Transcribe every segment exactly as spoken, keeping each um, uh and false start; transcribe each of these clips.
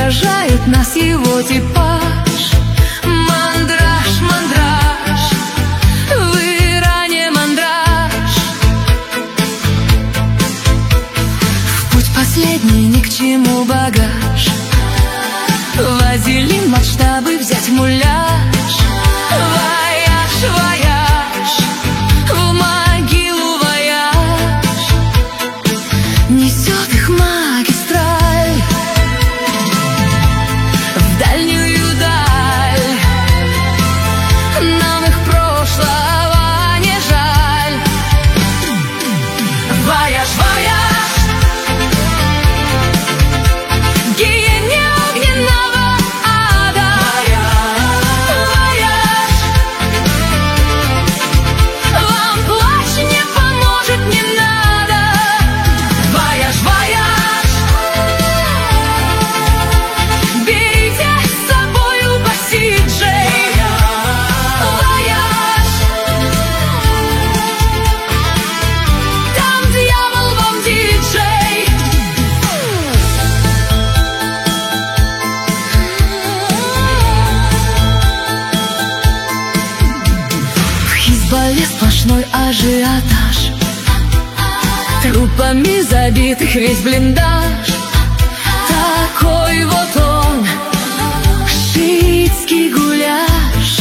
поражает нас его типаж. Мандраж, мандраж, в Иране мандраж. В путь последний ни к чему багаж. Вазелин, масштабы взять муляж. Вояж, вояж, в могилу вояж. Несет их магистраль в дальнюю даль. Нам их прошлого не жаль. Вояж, вояж, гиене огненного ада. Вояж, вам плач не поможет, не надо. Вояж, вояж, берите с собою посиджей. Вояж, там дьявол вам диджей. В Хизбалле сплошной ажиотаж, трупами забитых весь блиндаж. Такой вот он, шиитский гуляш.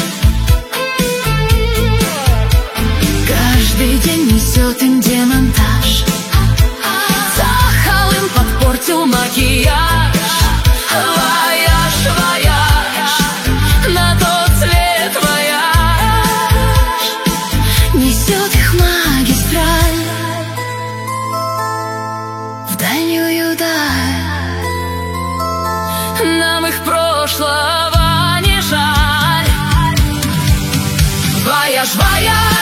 Каждый день несет им демонтаж. Сахал им подпортил макияж. Вояж, вояж, на тот свет вояж. Несет их магистраль в дальнюю даль. Нам их прошлого не жаль. Вояж, вояж,